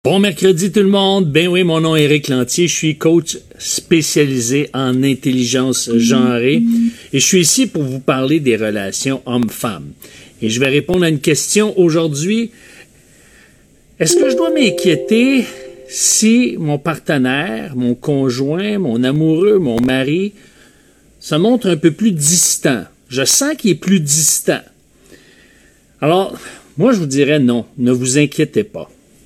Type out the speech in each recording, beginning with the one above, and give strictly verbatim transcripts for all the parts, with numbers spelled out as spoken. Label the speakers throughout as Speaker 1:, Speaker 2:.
Speaker 1: Bon mercredi tout le monde, ben oui, mon nom est Éric Lantier, je suis coach spécialisé en intelligence genrée et je suis ici pour vous parler des relations hommes-femmes. Et je vais répondre à une question aujourd'hui. Est-ce que je dois m'inquiéter si mon partenaire, mon conjoint, mon amoureux, mon mari se montre un peu plus distant? Je sens qu'il est plus distant. Alors, moi je vous dirais non, ne vous inquiétez pas.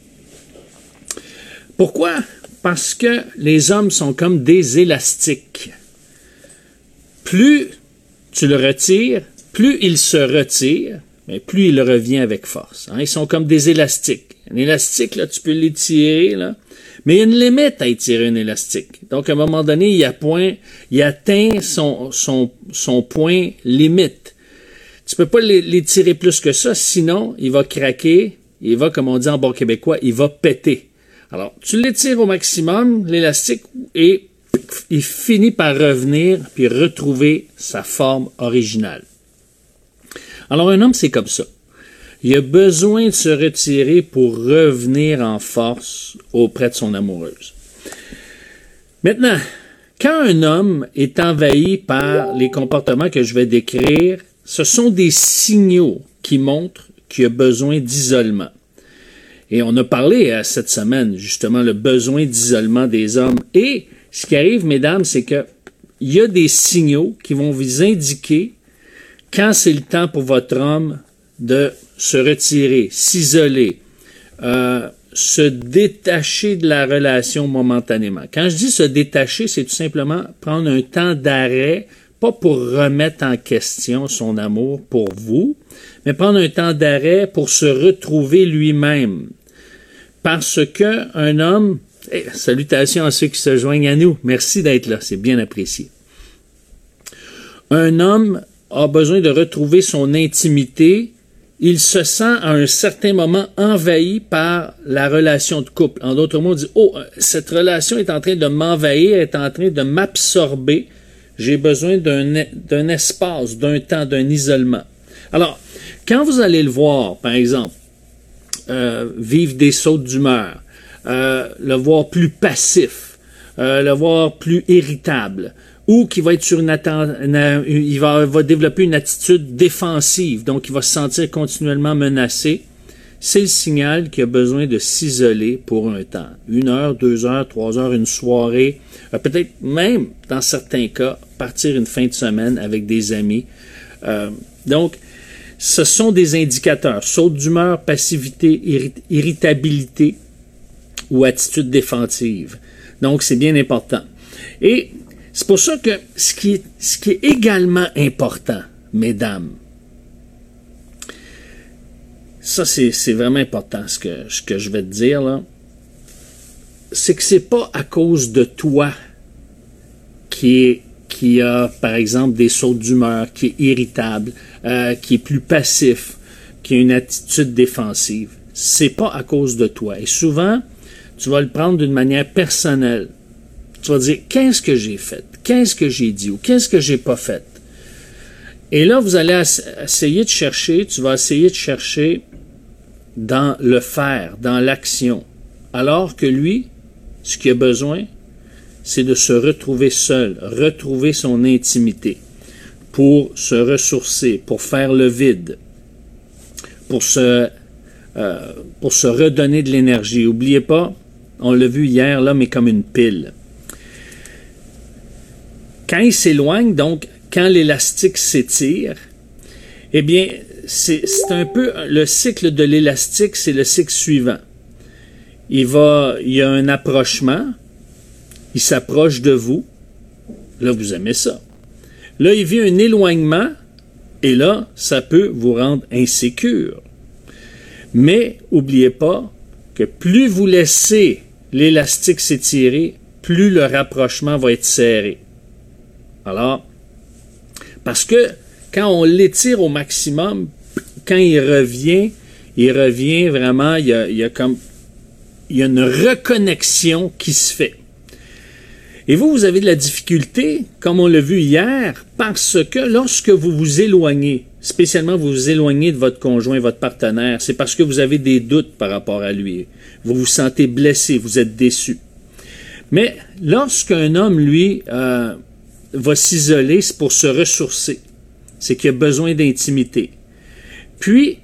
Speaker 1: Pourquoi? Parce que les hommes sont comme des élastiques. Plus tu le retires, plus il se retire, mais plus il revient avec force. Hein? Ils sont comme des élastiques. Un élastique, là, tu peux l'étirer, là, mais il y a une limite à étirer un élastique. Donc, à un moment donné, il, a point, il atteint son, son, son point limite. Tu peux pas l'étirer plus que ça, sinon, il va craquer, il va, comme on dit en bon québécois, il va péter. Alors, tu l'étires au maximum, l'élastique, et il finit par revenir puis retrouver sa forme originale. Alors, un homme, c'est comme ça. Il a besoin de se retirer pour revenir en force auprès de son amoureuse. Maintenant, quand un homme est envahi par les comportements que je vais décrire, ce sont des signaux qui montrent qu'il a besoin d'isolement. Et on a parlé euh, cette semaine, justement, le besoin d'isolement des hommes. Et ce qui arrive, mesdames, c'est que il y a des signaux qui vont vous indiquer quand c'est le temps pour votre homme de se retirer, s'isoler, euh, se détacher de la relation momentanément. Quand je dis se détacher, c'est tout simplement prendre un temps d'arrêt, pas pour remettre en question son amour pour vous, mais prendre un temps d'arrêt pour se retrouver lui-même. Parce que un homme, hey, salutations à ceux qui se joignent à nous, merci d'être là, c'est bien apprécié. Un homme a besoin de retrouver son intimité, il se sent à un certain moment envahi par la relation de couple. En d'autres mots, on dit, oh, cette relation est en train de m'envahir, est en train de m'absorber, j'ai besoin d'un, d'un espace, d'un temps, d'un isolement. Alors, quand vous allez le voir, par exemple, euh, vivre des sautes d'humeur, euh, le voir plus passif, euh, le voir plus irritable, ou qu'il va être sur une attente, une, il va, va développer une attitude défensive, donc il va se sentir continuellement menacé, c'est le signal qu'il a besoin de s'isoler pour un temps. Une heure, deux heures, trois heures, une soirée, euh, peut-être même, dans certains cas, partir une fin de semaine avec des amis. Euh, donc, ce sont des indicateurs. Saute d'humeur, passivité, irrit- irritabilité ou attitude défensive. Donc, c'est bien important. Et c'est pour ça que ce qui est, ce qui est également important, mesdames, ça, c'est, c'est vraiment important ce que, ce que je vais te dire, là, c'est que c'est pas à cause de toi qui est qui a, par exemple, des sautes d'humeur, qui est irritable, euh, qui est plus passif, qui a une attitude défensive. C'est pas à cause de toi. Et souvent, tu vas le prendre d'une manière personnelle. Tu vas dire, qu'est-ce que j'ai fait? Qu'est-ce que j'ai dit? Ou qu'est-ce que j'ai pas fait? Et là, vous allez essayer de chercher, tu vas essayer de chercher dans le faire, dans l'action. Alors que lui, ce qu'il a besoin, c'est de se retrouver seul, retrouver son intimité, pour se ressourcer, pour faire le vide, pour se, euh, pour se redonner de l'énergie. N'oubliez pas, on l'a vu hier, l'homme est comme une pile. Quand il s'éloigne, donc quand l'élastique s'étire, eh bien, c'est, c'est un peu le cycle de l'élastique, c'est le cycle suivant. Il va, il y a un approchement, il s'approche de vous, là vous aimez ça. Là il vit un éloignement, et là ça peut vous rendre insécure. Mais n'oubliez pas que plus vous laissez l'élastique s'étirer, plus le rapprochement va être serré. Alors, parce que quand on l'étire au maximum, quand il revient, il revient vraiment, il y a, il y a comme, il y a une reconnexion qui se fait. Et vous, vous avez de la difficulté, comme on l'a vu hier, parce que lorsque vous vous éloignez, spécialement vous vous éloignez de votre conjoint, votre partenaire, c'est parce que vous avez des doutes par rapport à lui. Vous vous sentez blessé, vous êtes déçu. Mais lorsqu'un homme, lui, euh, va s'isoler, c'est pour se ressourcer. C'est qu'il a besoin d'intimité. Puis,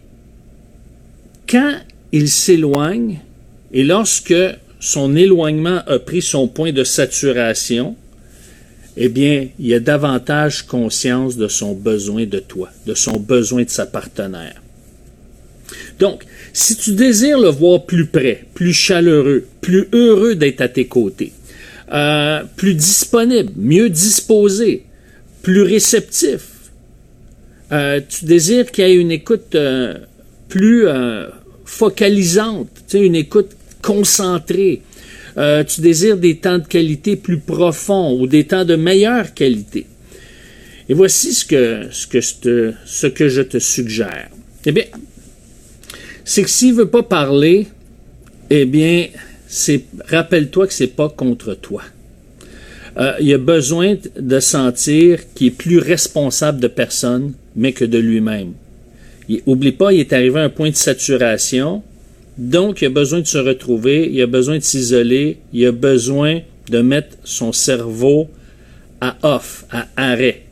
Speaker 1: quand il s'éloigne, et lorsque son éloignement a pris son point de saturation, eh bien, il a davantage conscience de son besoin de toi, de son besoin de sa partenaire. Donc, si tu désires le voir plus près, plus chaleureux, plus heureux d'être à tes côtés, euh, plus disponible, mieux disposé, plus réceptif, euh, tu désires qu'il y ait une écoute euh, plus euh, focalisante, tu sais, une écoute concentrée, euh, tu désires des temps de qualité plus profonds ou des temps de meilleure qualité. Et voici ce que, ce que, je, te, ce que je te suggère. Eh bien, c'est que s'il ne veut pas parler, eh bien, c'est, rappelle-toi que ce n'est pas contre toi. Euh, il a besoin de sentir qu'il est plus responsable de personne, mais que de lui-même. Il, oublie pas, il est arrivé à un point de saturation, donc il a besoin de se retrouver, il a besoin de s'isoler, il a besoin de mettre son cerveau à off, à arrêt.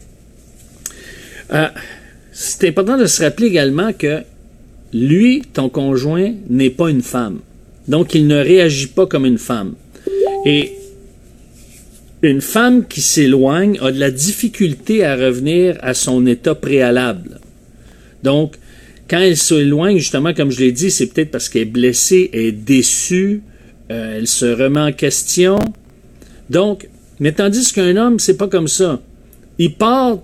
Speaker 1: Euh, c'est important de se rappeler également que lui, ton conjoint, n'est pas une femme. Donc, il ne réagit pas comme une femme. Et une femme qui s'éloigne a de la difficulté à revenir à son état préalable. Donc, quand elle s'éloigne, justement, comme je l'ai dit, c'est peut-être parce qu'elle est blessée, elle est déçue, euh, elle se remet en question. Donc, mais tandis qu'un homme, c'est pas comme ça. Il part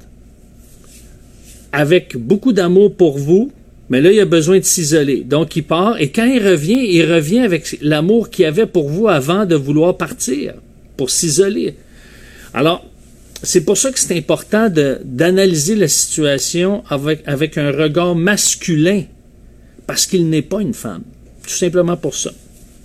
Speaker 1: avec beaucoup d'amour pour vous, mais là, il a besoin de s'isoler. Donc, il part, et quand il revient, il revient avec l'amour qu'il avait pour vous avant de vouloir partir, pour s'isoler. Alors, c'est pour ça que c'est important de, d'analyser la situation avec, avec un regard masculin, parce qu'il n'est pas une femme. Tout simplement pour ça.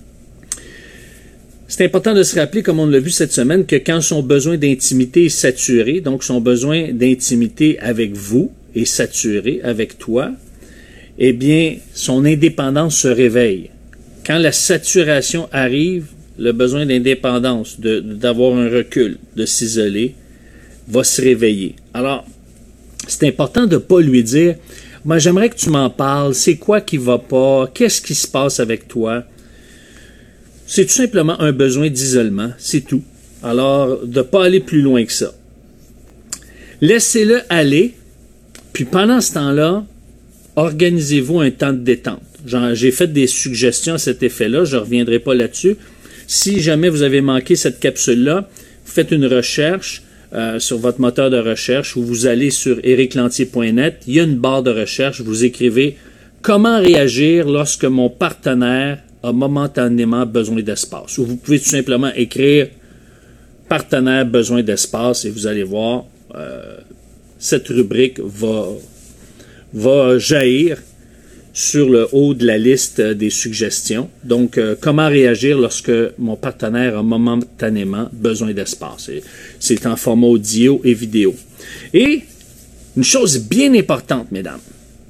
Speaker 1: C'est important de se rappeler, comme on l'a vu cette semaine, que quand son besoin d'intimité est saturé, donc son besoin d'intimité avec vous est saturé, avec toi, eh bien, son indépendance se réveille. Quand la saturation arrive, le besoin d'indépendance, de, d'avoir un recul, de s'isoler, va se réveiller. Alors, c'est important de ne pas lui dire « Moi, j'aimerais que tu m'en parles, c'est quoi qui va pas, qu'est-ce qui se passe avec toi? » C'est tout simplement un besoin d'isolement, c'est tout. Alors, de ne pas aller plus loin que ça. Laissez-le aller, puis pendant ce temps-là, organisez-vous un temps de détente. Genre, j'ai fait des suggestions à cet effet-là, je ne reviendrai pas là-dessus. Si jamais vous avez manqué cette capsule-là, vous faites une recherche euh, sur votre moteur de recherche ou vous allez sur eric lantier point net, il y a une barre de recherche, vous écrivez « Comment réagir lorsque mon partenaire a momentanément besoin d'espace » ou vous pouvez tout simplement écrire « Partenaire besoin d'espace » et vous allez voir, euh, cette rubrique va, va jaillir sur le haut de la liste des suggestions. Donc, euh, comment réagir lorsque mon partenaire a momentanément besoin d'espace. C'est en format audio et vidéo. Et une chose bien importante, mesdames.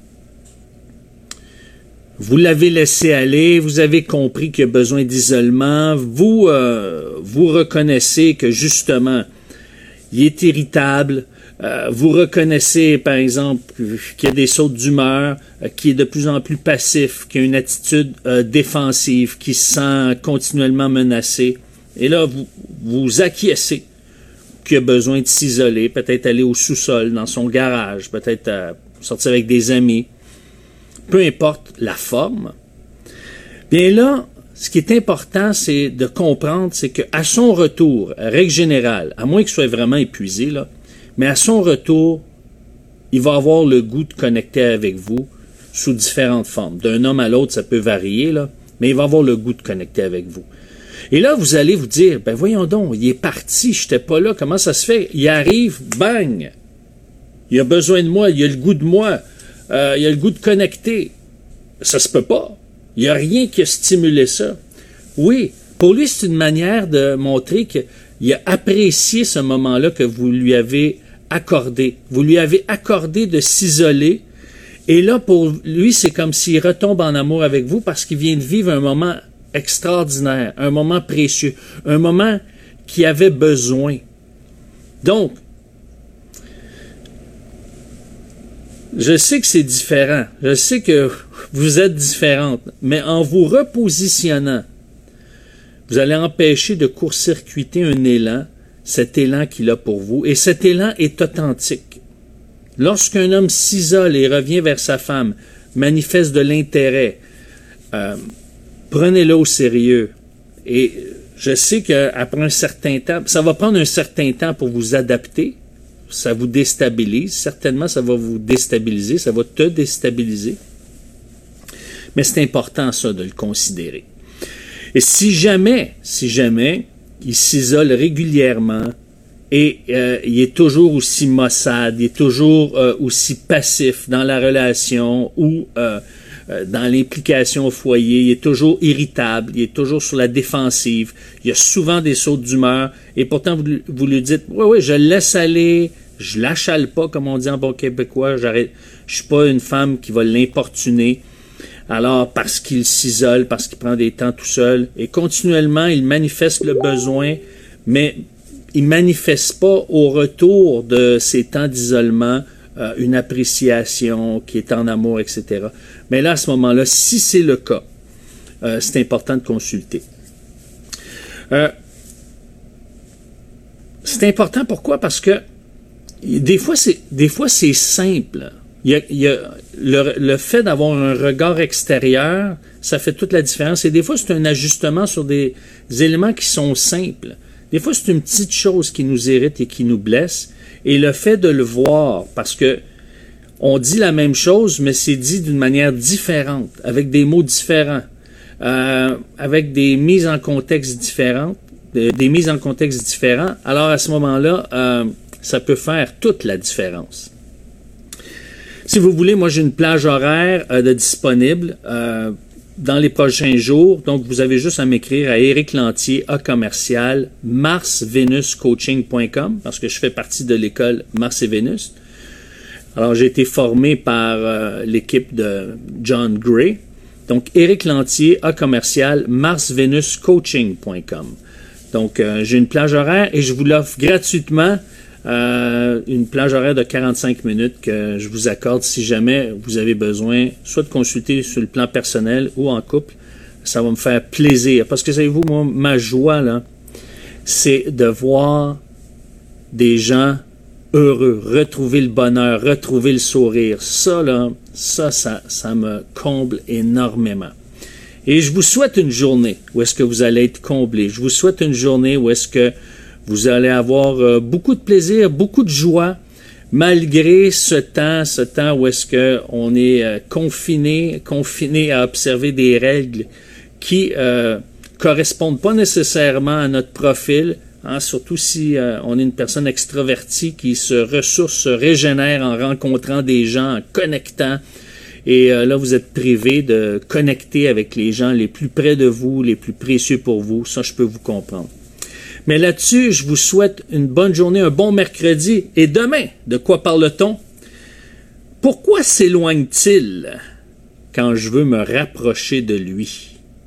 Speaker 1: Vous l'avez laissé aller, vous avez compris qu'il y a besoin d'isolement, vous, euh, vous reconnaissez que justement, il est irritable, Euh, vous reconnaissez, par exemple, qu'il y a des sautes d'humeur, euh, qu'il est de plus en plus passif, qu'il a une attitude euh, défensive, qu'il se sent continuellement menacé. Et là, vous vous acquiescez qu'il a besoin de s'isoler, peut-être aller au sous-sol, dans son garage, peut-être euh, sortir avec des amis. Peu importe la forme. Bien là, ce qui est important, c'est de comprendre, c'est qu'à son retour, règle générale, à moins qu'il soit vraiment épuisé, là, mais à son retour, il va avoir le goût de connecter avec vous sous différentes formes. D'un homme à l'autre, ça peut varier, là, mais il va avoir le goût de connecter avec vous. Et là, vous allez vous dire, ben voyons donc, il est parti, je n'étais pas là, comment ça se fait? Il arrive, bang! Il a besoin de moi, il a le goût de moi, euh, il a le goût de connecter. Ça se peut pas. Il n'y a rien qui a stimulé ça. Oui, pour lui, c'est une manière de montrer que Il a apprécié ce moment-là que vous lui avez accordé. Vous lui avez accordé de s'isoler. Et là, pour lui, c'est comme s'il retombe en amour avec vous parce qu'il vient de vivre un moment extraordinaire, un moment précieux, un moment qu'il avait besoin. Donc, je sais que c'est différent. Je sais que vous êtes différentes. Mais en vous repositionnant, vous allez empêcher de court-circuiter un élan, cet élan qu'il a pour vous. Et cet élan est authentique. Lorsqu'un homme s'isole et revient vers sa femme, manifeste de l'intérêt, euh, prenez-le au sérieux. Et je sais qu'après un certain temps, ça va prendre un certain temps pour vous adapter. Ça vous déstabilise. Certainement, ça va vous déstabiliser. Ça va te déstabiliser. Mais c'est important, ça, de le considérer. Et si jamais, si jamais, il s'isole régulièrement et euh, il est toujours aussi maussade, il est toujours euh, aussi passif dans la relation ou euh, euh, dans l'implication au foyer, il est toujours irritable, il est toujours sur la défensive, il y a souvent des sautes d'humeur et pourtant vous, vous lui dites « Oui, oui, je le laisse aller, je l'achale pas, comme on dit en bon québécois, j'arrête, je suis pas une femme qui va l'importuner. » Alors, parce qu'il s'isole, parce qu'il prend des temps tout seul, et continuellement, il manifeste le besoin, mais il manifeste pas au retour de ces temps d'isolement euh, une appréciation qui est en amour, et cetera. Mais là, à ce moment-là, si c'est le cas, euh, c'est important de consulter. Euh, c'est important, pourquoi? Parce que des fois, c'est, des fois, c'est simple. Il y a, il y a le, le fait d'avoir un regard extérieur, ça fait toute la différence. Et des fois, c'est un ajustement sur des, des éléments qui sont simples. Des fois, c'est une petite chose qui nous irrite et qui nous blesse. Et le fait de le voir, parce que on dit la même chose, mais c'est dit d'une manière différente, avec des mots différents, euh, avec des mises en contexte différentes, des, des mises en contexte différents. Alors, à ce moment-là, euh, ça peut faire toute la différence. Si vous voulez, moi j'ai une plage horaire euh, de disponible euh, dans les prochains jours. Donc, vous avez juste à m'écrire à Éric Lantier, A commercial, mars venus coaching point com, parce que je fais partie de l'école Mars et Vénus. Alors, j'ai été formé par euh, l'équipe de John Gray. Donc, Éric Lantier, A commercial, mars venus coaching point com. Donc, euh, j'ai une plage horaire et je vous l'offre gratuitement. Euh, une plage horaire de quarante-cinq minutes que je vous accorde si jamais vous avez besoin soit de consulter sur le plan personnel ou en couple. Ça va me faire plaisir parce que savez-vous, moi, ma joie là, c'est de voir des gens heureux, retrouver le bonheur, retrouver le sourire. Ça là, ça, ça, ça me comble énormément. Et je vous souhaite une journée où est-ce que vous allez être comblé. Je vous souhaite une journée où est-ce que vous allez avoir euh, beaucoup de plaisir, beaucoup de joie, malgré ce temps, ce temps où est-ce que on est euh, confiné, confiné à observer des règles qui euh, correspondent pas nécessairement à notre profil, hein, surtout si euh, on est une personne extravertie qui se ressource, se régénère en rencontrant des gens, en connectant. Et euh, là, vous êtes privé de connecter avec les gens les plus près de vous, les plus précieux pour vous. Ça, je peux vous comprendre. Mais là-dessus, je vous souhaite une bonne journée, un bon mercredi. Et demain, de quoi parle-t-on? Pourquoi s'éloigne-t-il quand je veux me rapprocher de lui?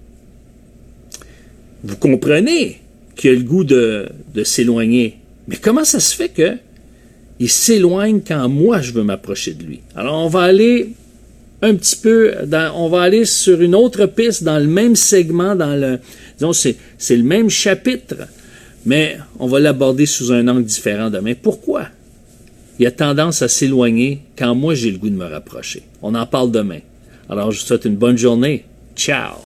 Speaker 1: Vous comprenez qu'il a le goût de, de s'éloigner. Mais comment ça se fait que il s'éloigne quand moi je veux m'approcher de lui? Alors, on va aller un petit peu, dans, on va aller sur une autre piste dans le même segment, dans le, disons, c'est, c'est le même chapitre. Mais on va l'aborder sous un angle différent demain. Pourquoi il a tendance à s'éloigner quand moi j'ai le goût de me rapprocher? On en parle demain. Alors je vous souhaite une bonne journée. Ciao!